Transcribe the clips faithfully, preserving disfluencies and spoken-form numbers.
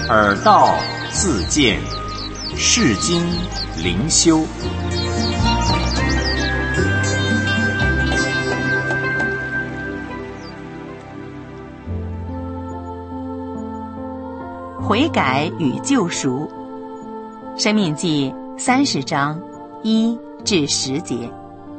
耳道自见，世经灵修。 悔改与救赎，申命记三十章一至十节。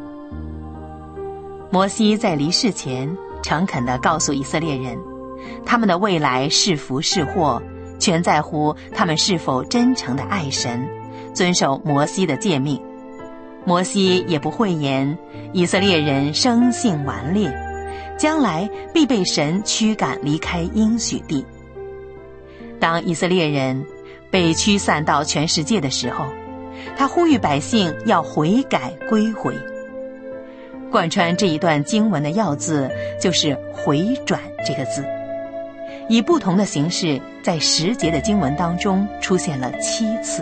摩西在离世前诚恳地告诉以色列人，他们的未来是福是祸，全在乎他们是否真诚地爱神，遵守摩西的诫命。摩西也不讳言以色列人生性顽劣，将来必被神驱赶离开应许地。当以色列人被驱散到全世界的时候，他呼吁百姓要悔改归回。贯穿这一段经文的要字就是回转这个字，以不同的形式在十节的经文当中出现了七次。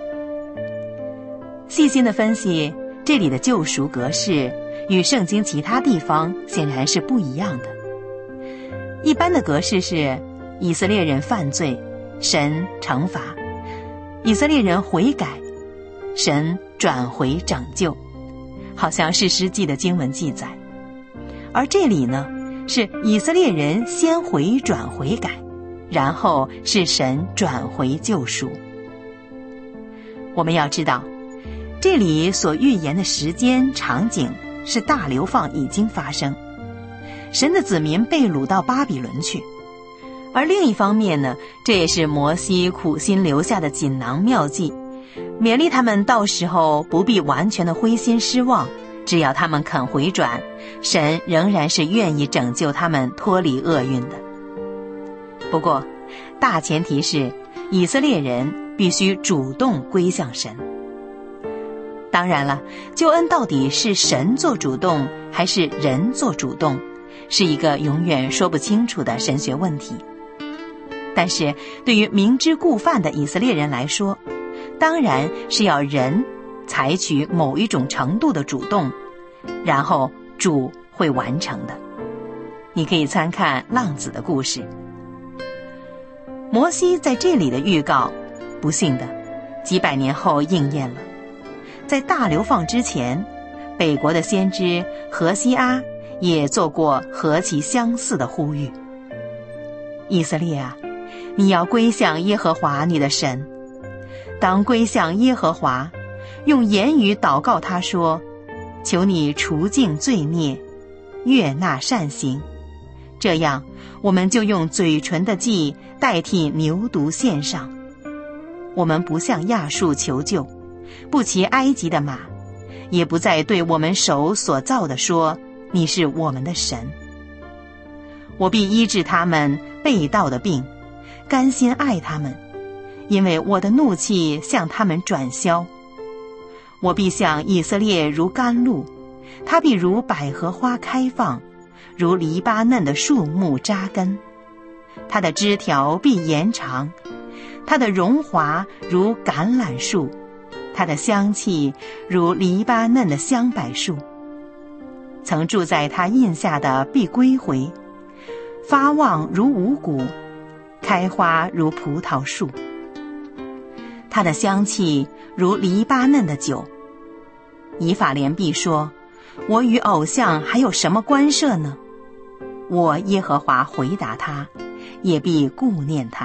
细心的分析，这里的救赎格式与圣经其他地方显然是不一样的。一般的格式是以色列人犯罪，神惩罚；以色列人悔改，神转回拯救，好像是诗记的经文记载。而这里呢，是以色列人先回转悔改，然后是神转回救赎。我们要知道，这里所预言的时间场景是大流放已经发生，神的子民被掳到巴比伦去。而另一方面呢，这也是摩西苦心留下的锦囊妙计，勉励他们到时候不必完全的灰心失望，只要他们肯回转，神仍然是愿意拯救他们脱离厄运的。不过大前提是以色列人必须主动归向神。当然了，救恩到底是神做主动还是人做主动，是一个永远说不清楚的神学问题。但是对于明知故犯的以色列人来说，当然是要人采取某一种程度的主动，然后主会完成的。你可以参看浪子的故事。摩西在这里的预告，不幸的几百年后应验了。在大流放之前，北国的先知何西阿也做过和其相似的呼吁。以色列啊，你要归向耶和华你的神，当归向耶和华，用言语祷告他说，求你除尽罪孽，悦纳善行，这样我们就用嘴唇的祭代替牛犊献上。我们不向亚述求救，不骑埃及的马，也不再对我们手所造的说，你是我们的神。我必医治他们背道的病，甘心爱他们，因为我的怒气向他们转消。我必向以色列如甘露，他必如百合花开放，如黎巴嫩的树木扎根。他的枝条必延长，他的荣华如橄榄树，他的香气如黎巴嫩的香柏树。曾住在他荫下的必归回，发旺如五谷，开花如葡萄树。它的香气如黎巴嫩的酒。以法莲必说，我与偶像还有什么关涉呢？我耶和华回答他，也必顾念他。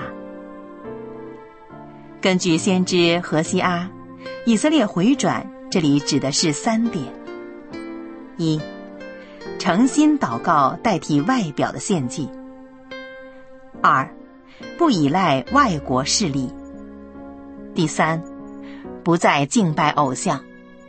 根据先知何西阿，以色列回转这里指的是三点：一、诚心祷告代替外表的献祭；二、不依赖外国势力；第三，不再敬拜偶像。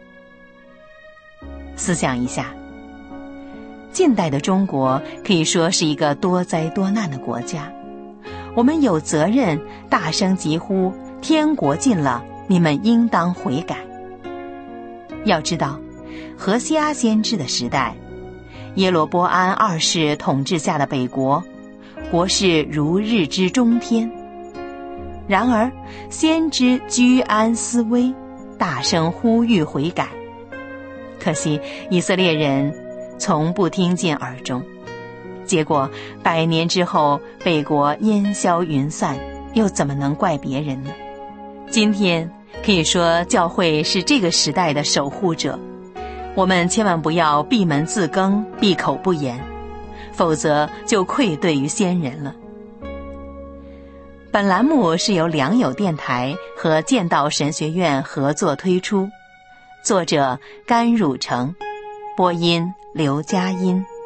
思想一下，近代的中国可以说是一个多灾多难的国家，我们有责任大声疾呼，天国近了，你们应当悔改。要知道，何西阿先知的时代，耶罗波安二世统治下的北国，国势如日之中天。然而先知居安思危，大声呼吁悔改，可惜以色列人从不听进耳中，结果百年之后，北国烟消云散， 又怎么能怪别人呢？今天可以说教会是这个时代的守护者，我们千万不要闭门自耕，闭口不言，否则就愧对于先人了。本栏目是由良友电台和剑道神学院合作推出，作者甘汝成，播音刘佳音。